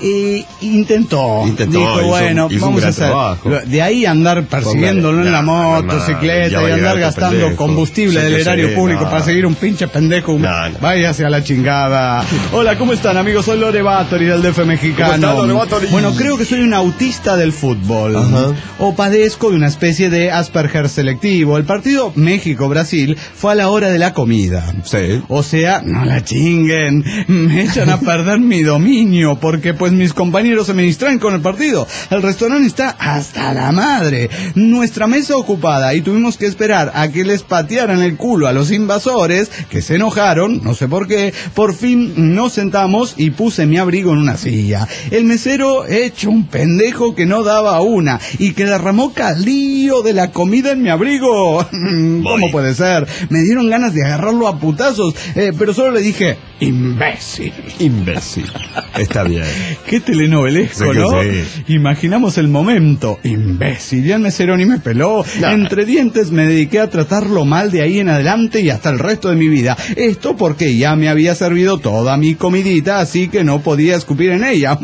Y intentó, intentó dijo, hizo, bueno, hizo vamos a hacer trabajo. De ahí andar persiguiéndolo Póngale, en la motocicleta no, y andar gastando pendejo. combustible del erario sé, público no. para seguir un pinche pendejo. No, no. Váyase a la chingada. Hola, ¿cómo están, amigos? Soy Lore Báttori del D F mexicano. ¿Cómo está, bueno, creo que soy un autista del fútbol. Ajá. O padezco de una especie de Asperger selectivo. El partido México-Brasil fue a la hora de la comida. Sí. O sea, no la chinguen. Me echan a perder mi dominio porque pues pues mis compañeros se me distraen con el partido. El restaurante está hasta la madre. Nuestra mesa ocupada y tuvimos que esperar a que les patearan el culo a los invasores, que se enojaron, no sé por qué. Por fin nos sentamos y puse mi abrigo en una silla. El mesero hecho un pendejo que no daba una y que derramó caldillo de la comida en mi abrigo. ¿Cómo puede ser? Me dieron ganas de agarrarlo a putazos, eh, pero solo le dije, imbécil. Imbécil. Está bien. Qué telenovelesco, Sí, ¿no? sí. Imaginamos el momento. Imbécil. Ya el mesero ni me peló. No. Entre dientes me dediqué a tratarlo mal de ahí en adelante y hasta el resto de mi vida. Esto porque ya me había servido toda mi comidita, así que no podía escupir en ella.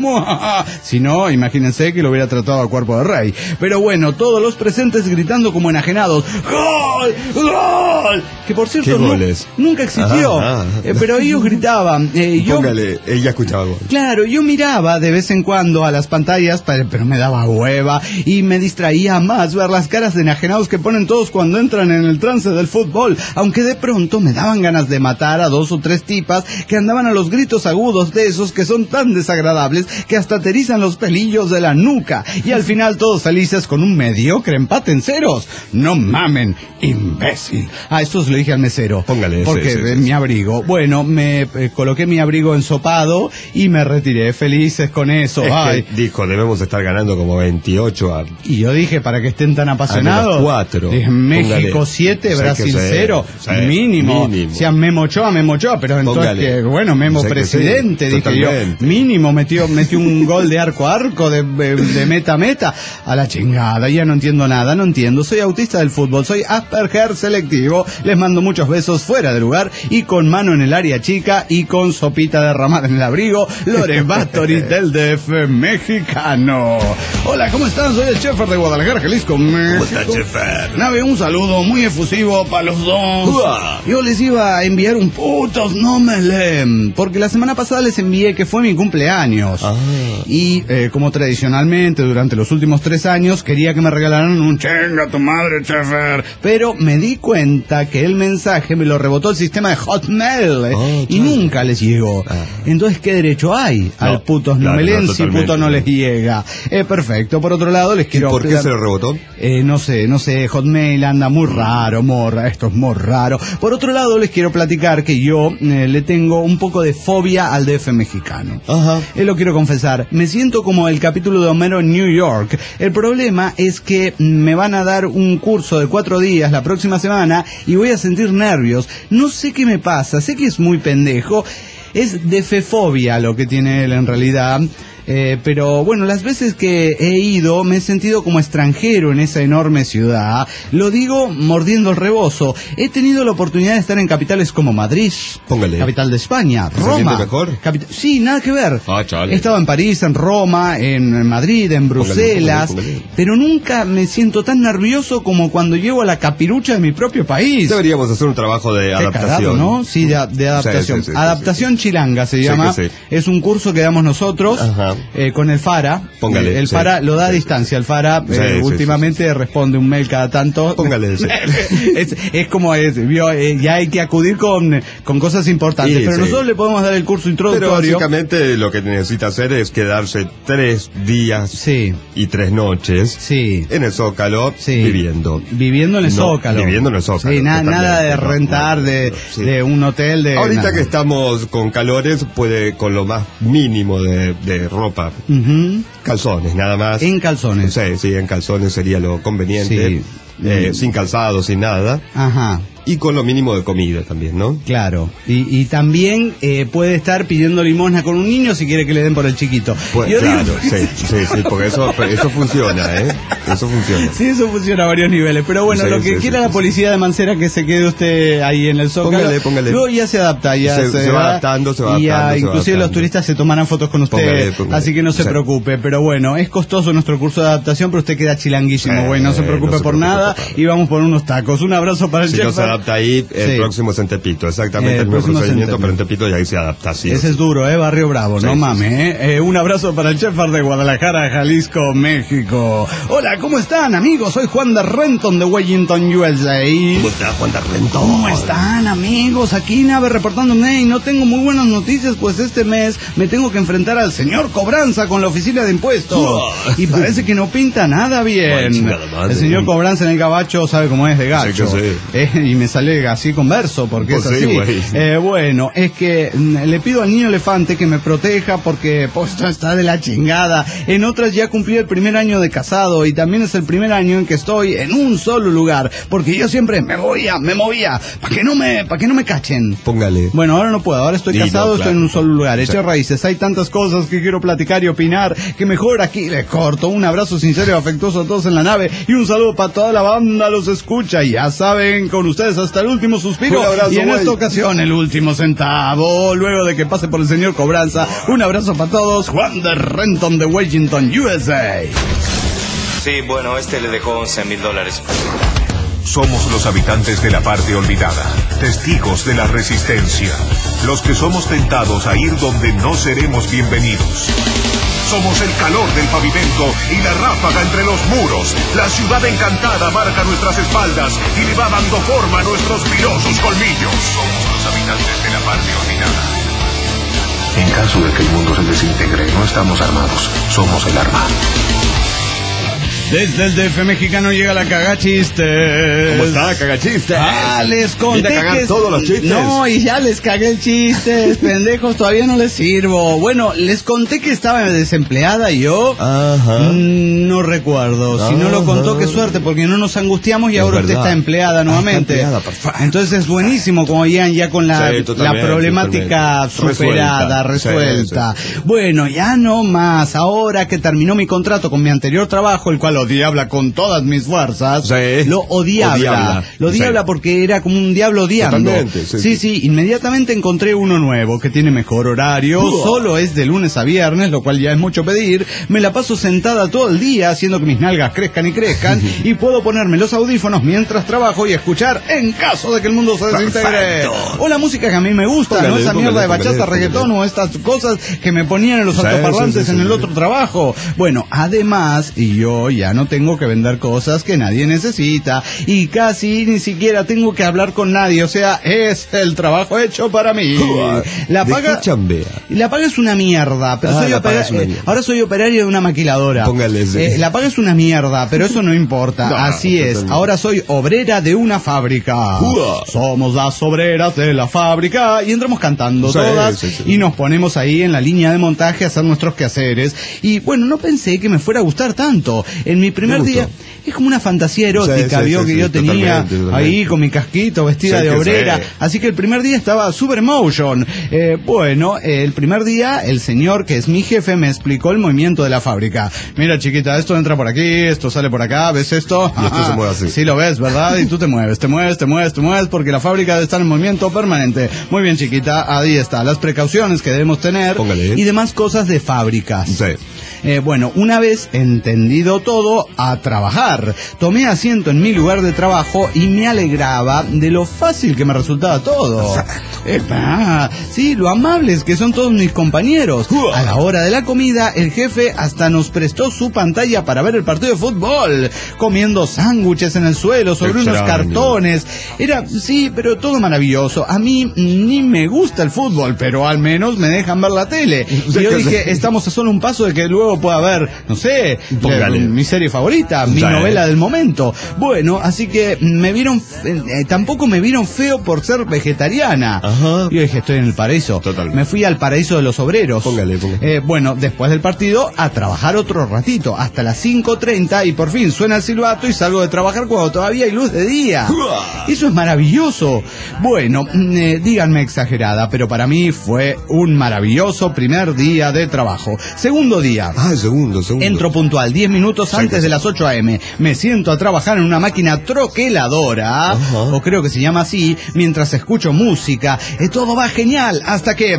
Si no, imagínense que lo hubiera tratado a cuerpo de rey. Pero bueno, todos los presentes gritando como enajenados. ¡Gol! ¡Gol! Que por cierto, ¿Qué nu- goles? nunca existió. Ajá, ajá. Eh, pero ellos gritaban. Eh, yo, Póngale, ella escuchaba gol. Claro, yo miraba de vez en cuando a las pantallas, pa- pero me daba hueva y me distraía más ver las caras de enajenados que ponen todos cuando entran en el trance del fútbol, aunque de pronto me daban ganas de matar a dos o tres tipas que andaban a los gritos agudos de esos que son tan desagradables que hasta te erizan los pelillos de la nuca, y al final todos felices con un mediocre empate en ceros. No mamen, imbécil. Ah, esto se lo dije al mesero. Póngale ese, porque ese, de ese. mi abrigo. Bueno, me eh, coloqué mi abrigo ensopado y me retiré felices con eso. Es Ay. que dijo, debemos estar ganando como veintiocho a... Y yo dije, para que estén tan apasionados, A menos cuatro. dije, México Póngale. siete, Sí, Brasil que sí, cero, sí, mínimo. mínimo. Si a Memo Ochoa, Memo Ochoa, pero entonces, Póngale. que, bueno, Memo Sí que presidente, sí, dije yo, totalmente. mínimo, metió, metió un gol de arco a arco, de, de, de meta a meta, a la chingada, ya no entiendo nada, no entiendo, soy autista del fútbol, soy Asperger selectivo, les mando muchos besos fuera de lugar y con mano en el área chica y con sopita derramada en el abrigo, Lore Báthory del D F mexicano. Hola, ¿cómo están? Soy el Chefer de Guadalajara, Jalisco, México. ¿Cómo está, Chefer? Nave, un saludo muy efusivo para los dos. Uah. Yo les iba a enviar un putos no me leen, porque la semana pasada les envié que fue mi cumpleaños. Ah. Y eh, como tradicionalmente durante los últimos tres años quería que me regalaran un chinga tu madre, Chefer. Pero me di cuenta que el mensaje me lo rebotó el sistema de Hotmail eh, Ah, y claro. nunca les llegó. Ah. Entonces, ¿qué derecho hay No, al putos no claro, me leen no, si puto no les totalmente. llega? Eh, perfecto. Por otro lado, les ¿Y quiero... por qué se lo rebotó? Eh, no sé, no sé, Hotmail anda muy raro, morra, esto es muy raro. Por otro lado, les quiero platicar que yo eh, le tengo un poco de fobia al D F mexicano. Ajá. Eh, lo quiero confesar, me siento como el capítulo de Homero en New York. El problema es que me van a dar un curso de cuatro días la próxima semana y voy a sentir nervios. No sé qué me pasa, sé que es muy pendejo, es defefobia lo que tiene él en realidad. Eh, pero bueno, las veces que he ido me he sentido como extranjero en esa enorme ciudad. Lo digo mordiendo el rebozo. He tenido la oportunidad de estar en capitales como Madrid, Póngale. capital de España, ¿Se Roma. siente mejor? Capi- sí, nada que ver. Ah, chale. He estado en París, en Roma, en Madrid, en Bruselas, póngale, póngale. pero nunca me siento tan nervioso como cuando llego a la capirucha de mi propio país. Deberíamos hacer un trabajo de Qué adaptación. cagado, ¿no? Sí, de, de adaptación. Sí, sí, sí, adaptación chilanga se Sí, llama. que sí. Es un curso que damos nosotros Ajá. eh, con el FARA. Póngale, El sí. FARA lo da a Sí, distancia. El FARA Sí, eh, sí, últimamente responde un mail cada tanto. Póngale, sí. es, es como es, vio, eh, ya hay que acudir con, con cosas importantes. Sí, pero sí. nosotros le podemos dar el curso Pero introductorio. básicamente lo que necesita hacer es quedarse tres días Sí, y tres noches sí. en el Zócalo Sí. viviendo. Viviendo en el No, Zócalo. viviendo en el Zócalo, Sí, na- totalmente, nada de no, rentar no, de, no, sí. de un hotel de... Ahorita nada. que estamos con calores, puede con lo más mínimo de, de ropa, Ujú. calzones, nada más. En calzones. Sí, sí, en calzones sería lo conveniente. Sí. Eh, Mm. sin calzado, sin nada. Ajá. Y con lo mínimo de comida también, ¿no? Claro, y, y también eh, puede estar pidiendo limosna con un niño si quiere que le den por el chiquito. Pues, Yo digo- claro, sí, sí, sí, porque eso, eso funciona, ¿eh? Eso funciona. Sí, eso funciona a varios niveles, pero bueno, Sí, lo que sí, quiera sí, la sí. policía de Mancera que se quede usted ahí en el Zócalo. Póngale, póngale. Luego ya se adapta, ya Se- se va adaptando, se va y ya adaptando, se va inclusive los adaptando. turistas se tomarán fotos con usted, Póngale, póngale. así que no se Sí. preocupe, pero bueno, es costoso nuestro curso de adaptación, pero usted queda chilanguísimo, Eh, güey, no se preocupe no se por preocupe, nada papá. y vamos por unos tacos. Un abrazo para el Si chef. no se adapta adapta ahí, el Sí. próximo es en Tepito, exactamente Eh, el el mismo próximo es en procedimiento, Tepito. pero en Tepito ya ahí se adapta así. Ese es duro, ¿eh? Barrio Bravo, Sí, no sí, mames, ¿eh? Eh, Un abrazo para el Chefar de Guadalajara, Jalisco, México. Hola, ¿cómo están, amigos? Soy Juan de Renton de Wellington, U S A. ¿Cómo está Juan de Renton? ¿Cómo están, amigos? Aquí Nave reportándome y no tengo muy buenas noticias, pues este mes me tengo que enfrentar al señor Cobranza con la oficina de impuestos. Y parece que no pinta nada bien. Ay, chingada madre. El señor Cobranza en el gabacho sabe cómo es de gacho. Sí que sí. Eh, y me sale así converso, porque Pues es sí, así. güey. Eh, bueno, es que mm, le pido al niño elefante que me proteja porque pues esto está de la chingada. En otras ya cumplí el primer año de casado y también es el primer año en que estoy en un solo lugar, porque yo siempre me movía, me movía, para que no me, para que no me cachen. Póngale. Bueno, ahora no puedo, ahora estoy Dilo, casado, claro. estoy en un solo lugar. Eché Sí. raíces, hay tantas cosas que quiero platicar y opinar, que mejor aquí les corto. Un abrazo sincero y afectuoso a todos en la nave y un saludo para toda la banda, los escucha. Y ya saben, con ustedes hasta el último suspiro. Un abrazo, y en güey. esta ocasión el último centavo, luego de que pase por el señor Cobranza. Un abrazo para todos, Juan de Renton de Wellington, U S A. Sí, bueno, este le dejó once mil dólares. Somos los habitantes de la parte olvidada, testigos de la resistencia, los que somos tentados a ir donde no seremos bienvenidos. Somos el calor del pavimento y la ráfaga entre los muros. La ciudad encantada marca nuestras espaldas y le va dando forma a nuestros filosos colmillos. Somos los habitantes de la parte olvidada. En caso de que el mundo se desintegre, no estamos armados, somos el arma. Desde el D F mexicano llega la cagachistes. ¿Cómo está, cagachistes? Ah, les conté Vine a cagar que... todos los chistes. No, y ya les cagué el chiste, pendejos, todavía no les sirvo. Bueno, les conté que estaba desempleada y yo... Ajá. Mm, no recuerdo. Si no lo contó, Ajá. qué suerte, porque no nos angustiamos y Es ahora usted verdad. está empleada Ah, nuevamente. está empleada, perfecto. Entonces es buenísimo como llegan ya con la, Sí, totalmente, la problemática totalmente. superada, Resuelta. resuelta. Bueno, ya no más. Ahora que terminó mi contrato con mi anterior trabajo, el cual odiaba con todas mis fuerzas, Sí. lo odiaba. Odiabla. Lo odiaba Sí. porque era como un diablo odiando. Totalmente, sí, sí, sí. sí, inmediatamente encontré uno nuevo que tiene mejor horario, Uah. solo es de lunes a viernes, lo cual ya es mucho pedir. Me la paso sentada todo el día haciendo que mis nalgas crezcan y crezcan y puedo ponerme los audífonos mientras trabajo y escuchar en caso de que el mundo se desintegre. Perfecto. O la música que a mí me gusta, Póngale, no esa póngale, mierda de póngale, bachata, póngale. reggaetón o estas cosas que me ponían en los Sí, altoparlantes sí, sí, en sí, el sí. otro trabajo. Bueno, además, y yo ya no tengo que vender cosas que nadie necesita y casi ni siquiera tengo que hablar con nadie, o sea, es el trabajo hecho para mí. La ¿De paga qué chambea? la paga es una mierda, pero Ah, soy la paga opera- es una eh, mierda. ahora soy operario de una maquiladora. Póngale ese. Eh, la paga es una mierda, pero eso no importa. No, Así es. totalmente. Ahora soy obrera de una fábrica. Uah. Somos las obreras de la fábrica y entramos cantando Sí, todas sí, sí. y nos ponemos ahí en la línea de montaje a hacer nuestros quehaceres. Y bueno, no pensé que me fuera a gustar tanto. En mi primer ¿Te día gustó? es como una fantasía erótica, Sí, sí, vio sí, que sí, yo tenía totalmente, totalmente. ahí con mi casquito vestida Sí, de que obrera. sí. Así que el primer día estaba super emotion. Eh, bueno, eh, el primer día el señor que es mi jefe me explicó el movimiento de la fábrica. Mira, chiquita, esto entra por aquí, esto sale por acá, ¿ves esto? Y esto se mueve así. Sí lo ves, ¿verdad? Y tú te mueves, te mueves, te mueves, te mueves porque la fábrica debe estar en movimiento permanente. Muy bien, chiquita, ahí está, las precauciones que debemos tener Póngale. y demás cosas de fábricas. Sí. Eh, bueno, una vez entendido todo, a trabajar. Tomé asiento en mi lugar de trabajo y me alegraba de lo fácil que me resultaba todo. Epa, sí, lo amables que son todos mis compañeros. A la hora de la comida, el jefe hasta nos prestó su pantalla para ver el partido de fútbol, comiendo sándwiches en el suelo sobre unos Extraño. cartones. Era, sí, pero todo maravilloso. A mí ni me gusta el fútbol, pero al menos me dejan ver la tele. Y yo dije, estamos a solo un paso de que luego pueda haber, no sé, Póngale. le- mi serie favorita, mi Sí. novela del momento. Bueno, así que me vieron, eh, eh, tampoco me vieron feo por ser vegetariana. Ajá. Yo dije, estoy en el paraíso. Totalmente. Me fui al paraíso de los obreros. Póngale, póngale. Eh, bueno, después del partido, a trabajar otro ratito, hasta las cinco treinta, y por fin suena el silbato y salgo de trabajar cuando todavía hay luz de día. Eso es maravilloso. Bueno, mm, eh, díganme exagerada, pero para mí fue un maravilloso primer día de trabajo. Segundo día. Ah, segundo, segundo. Entro puntual, diez minutos Exacto. antes de las ocho a eme. Me siento a trabajar en una máquina troqueladora, Ajá. o creo que se llama así, mientras escucho música. Eh, todo va genial, hasta que...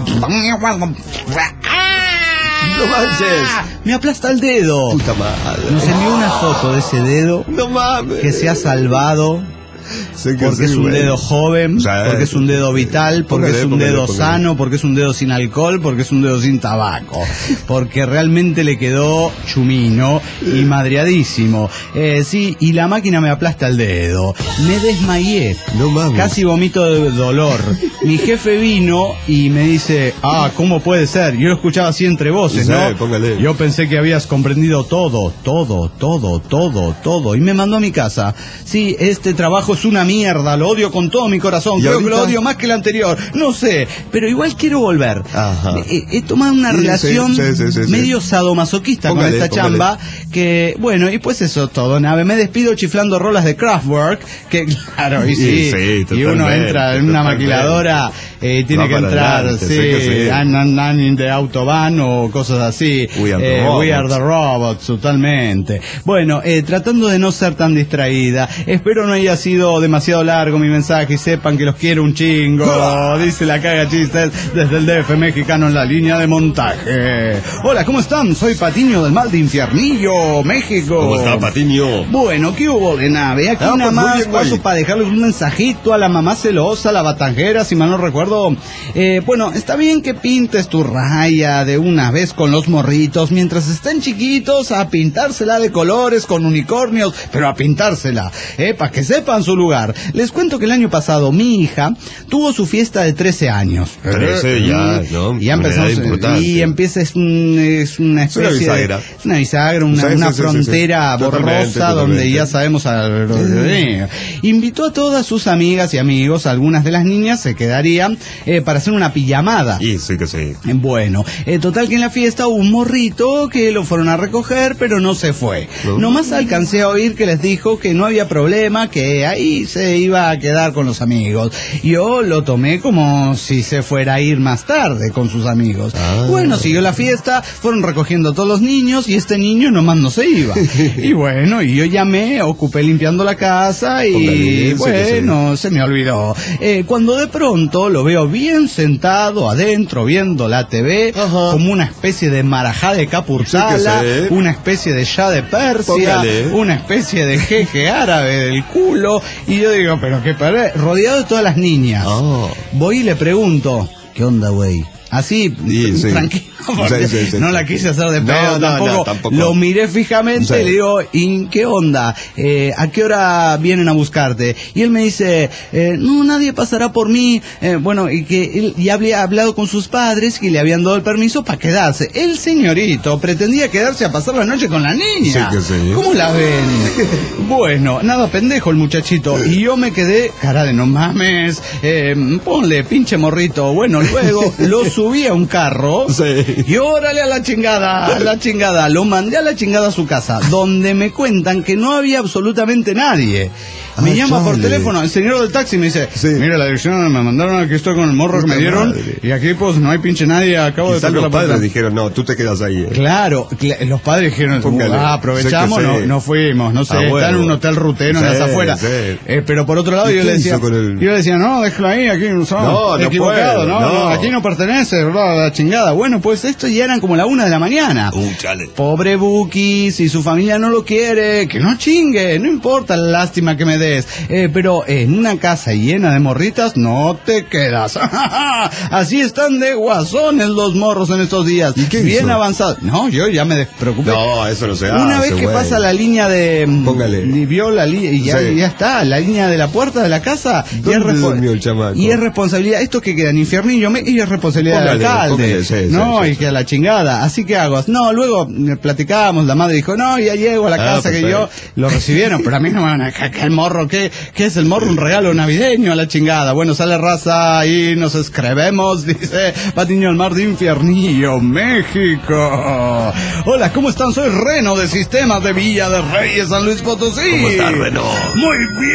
No manches. Me aplasta el dedo. Puta madre. Nos envió una foto de ese dedo No mames. que se ha salvado. Sí que porque sí, es un güey. dedo joven, O sea, porque es un dedo vital, porque póngale, es un póngale, dedo póngale. sano, porque es un dedo sin alcohol, porque es un dedo sin tabaco, porque realmente le quedó chumino y madreadísimo. Eh, sí, y la máquina me aplasta el dedo. Me desmayé. No mames. Casi vomito de dolor. Mi jefe vino y me dice, ah, ¿cómo puede ser? Yo lo escuchaba así entre voces, Sí, ¿no? póngale. Yo pensé que habías comprendido todo, todo, todo, todo, todo. Y me mandó a mi casa. Sí, este trabajo es una mierda, lo odio con todo mi corazón. ¿Y Creo ahorita? que lo odio más que el anterior. No sé, pero igual quiero volver. Ajá. He, he tomado una Sí, relación sí, sí, sí, sí. medio sadomasoquista Póngale, con esta póngale. chamba. Que, bueno, y pues eso todo, nave. Me despido chiflando rolas de Kraftwerk. Que, claro, y sí. Sí, sí, y uno totalmente, entra en una totalmente. maquiladora, eh, tiene Va que para entrar, adelante, sí, sí que sí. an, an, an in the Autobahn o cosas así. We are the Eh, we are robots. the robots, totalmente. Bueno, eh, tratando de no ser tan distraída, espero no haya sido demasiado largo mi mensaje y sepan que los quiero un chingo. Dice la caga chistes desde el D F mexicano en la línea de montaje. Hola, ¿cómo están? Soy Patiño del Mal de Infiernillo, México. ¿Cómo está, Patiño? Bueno, ¿qué hubo de nave? Aquí Ah, nada pues muy más bien, güey. paso para dejarles un mensajito a la mamá celosa, la batanjera, si mal no recuerdo. Eh, bueno, está bien que pintes tu raya de una vez con los morritos, mientras estén chiquitos, a pintársela de colores con unicornios, pero a pintársela, eh, para que sepan su lugar. Les cuento que el año pasado mi hija tuvo su fiesta de trece años. trece ya, ¿no? Y ya Una edad empezamos, importante. y empieza, es, un, es una Es una especie de... bisagra. Es una bisagra, una, Sí, sí, una sí, sí, sí. frontera Totalmente, borrosa donde totalmente. ya sabemos a... Invitó a todas sus amigas y amigos, algunas de las niñas se quedarían eh, para hacer una pijamada. Y sí que sí. Bueno, eh, total que en la fiesta hubo un morrito que lo fueron a recoger, pero no se fue. ¿No? Nomás alcancé a oír que les dijo que no había problema, que ahí se iba a quedar con los amigos. Yo lo tomé como si se fuera a ir más tarde con sus amigos. Ah. Bueno, siguió la fiesta, fueron recogiendo a todos los niños y este niño nomás no se iba. Y bueno, y yo llamé, ocupé limpiando la casa y Póngale, bueno, se me olvidó. Eh, cuando de pronto lo veo bien sentado adentro viendo la T V, Ajá. como una especie de marajá de Capurtala, Sí que sí. una especie de Shah de Persia, Póngale. una especie de jeque árabe del culo, y yo digo, pero qué padre, rodeado de todas las niñas. Ah. Voy y le pregunto, ¿qué onda, güey? Así, Sí, sí. tranquilo, porque Sí, sí, sí, no sí. la quise hacer de No, pedo, no, tampoco. no, tampoco. Lo miré fijamente Sí. y le digo, ¿y qué onda? Eh, ¿A qué hora vienen a buscarte? Y él me dice, eh, no, nadie pasará por mí. Eh, bueno, y que él ya había hablado con sus padres y le habían dado el permiso para quedarse. El señorito pretendía quedarse a pasar la noche con la niña. Sí que sí. ¿Cómo la ven? Bueno, nada pendejo el muchachito. Y yo me quedé, cara de no mames, eh, ponle pinche morrito. Bueno, luego lo subí a un carro Sí. y órale a la chingada, a la chingada. Lo mandé a la chingada a su casa, donde me cuentan que no había absolutamente nadie. Me Ah, llama por chale. teléfono el señor del taxi y me dice, Sí. mira la dirección, me mandaron, aquí estoy con el morro que Puta me dieron, madre. y aquí pues no hay pinche nadie, acabo de Quizás tocar los la puerta. padres dijeron, no, tú te quedas ahí. eh. Claro, cl- los padres dijeron, Póngale. ah, aprovechamos, Sé que no, sí. no fuimos, no sé, Ah, está bueno. en un hotel rutero en Sí, las afueras. sí. Eh, pero por otro lado ¿Y yo qué le decía, hizo con el- yo le decía, no, déjalo ahí, aquí no, No, no equivocado, puede, no, no. no, aquí no pertenece, ¿verdad? La chingada. Bueno, pues esto ya eran como la una de la mañana. Uh, chale. Pobre Buki, si su familia no lo quiere, que no chingue, no importa la lástima que me des. Eh, pero en una casa llena de morritas no te quedas. Así están de guasones los morros en estos días. ¿Y qué Bien hizo? avanzados. No, yo ya me despreocupé. No, eso no se hace. Una vez que güey. pasa la línea de... Póngale. Y vio la línea, y ya, Sí. ya está, la línea de la puerta de la casa. Y es, ¿Dónde respo- durmió el chamaco? y es responsabilidad, esto que queda en Infiernillo, me- y es responsabilidad del Póngale, alcalde. póngale, sí, sí, no, sí, y sí. que a la chingada. Así que hago. No, luego eh, platicábamos, la madre dijo, no, ya llego a la Ah, casa que yo perfecto. lo recibieron, pero a mí no me van a cacar el morro. ¿Qué, ¿Qué es el morro? Un regalo navideño a la chingada. Bueno, sale raza y nos escribemos, dice Patiño al Mar de Infiernillo, México. Hola, ¿cómo están? Soy Reno de Sistemas de Villa de Reyes, San Luis Potosí. ¿Cómo está, Reno? Muy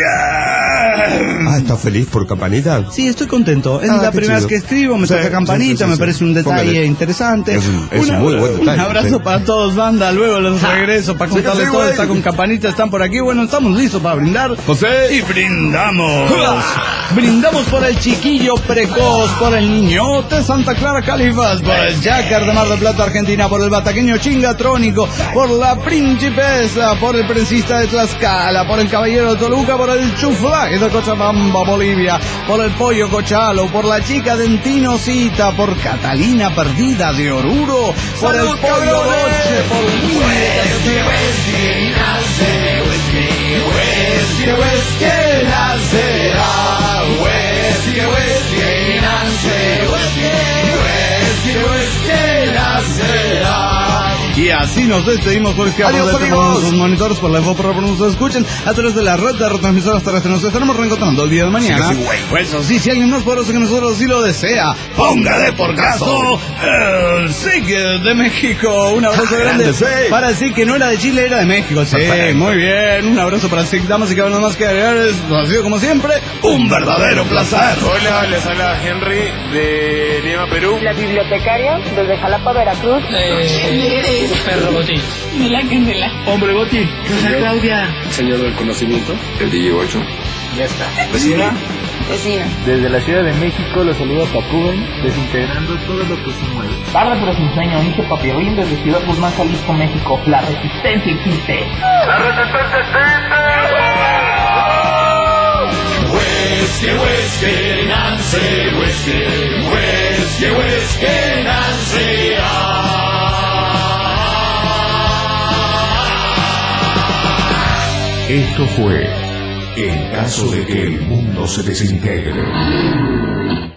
bien. Ah, ¿estás feliz por Campanita? Sí, estoy contento. Es Ah, la qué primera chido. vez que escribo, me Sí, toca campanita, sí, sí, sí, me sí. parece un detalle Póngale. interesante. Es un- es un Una- muy buen detalle, Un abrazo sí. para todos, banda. Luego los regreso para Sí, contarles sí, todo. güey. Está con campanita, están por aquí. Bueno, estamos listos para brindar. José. Y brindamos. Brindamos por el chiquillo precoz, por el niñote Santa Clara Califas, por el Jácar de Mar del Plata, Argentina, por el bataqueño Chingatrónico, por la Principesa, por el Princista de Tlaxcala, por el Caballero de Toluca, por el Chuflaje de Cochabamba, Bolivia, por el Pollo Cochalo, por la Chica de Entinosita, por Catalina Perdida de Oruro, por el Pollo Roche, por y así nos despedimos por este Adiós, por nuestros monitores, por la info, por nos escuchen a través de la red de retransmisoras terrestres. Nos estaremos reencontrando el día de mañana. Sí, sí, pues eso sí, si alguien más poderoso que nosotros sí lo desea, póngale por caso el SIG de México. Un abrazo grande para el SIG, que no era de Chile, era de México. Sí, perfecto. Muy bien. Un abrazo para el SIG, damas y caballeros, más que agregar. Esto ha sido como siempre un verdadero placer. Hola, les habla Henry de Lima, Perú. La bibliotecaria desde Jalapa, Veracruz. Eh, Perro Botín. Mila Candela. Hombre Botín. Rosa Claudia. Señor del conocimiento. El D J ocho. Ya está. Vecina. Vecina. Desde la Ciudad de México los saluda Pacuben, desintegrando todo lo que se mueve. Tarde pero sin sueño, Inge Papirrín desde Ciudad Guzmán, Jalisco, México. La resistencia existe. ¡La resistencia existe! Whisky, whisky, Nancy, whisky, whisky, whisky, Nancy. Esto fue En caso de que el mundo se desintegre.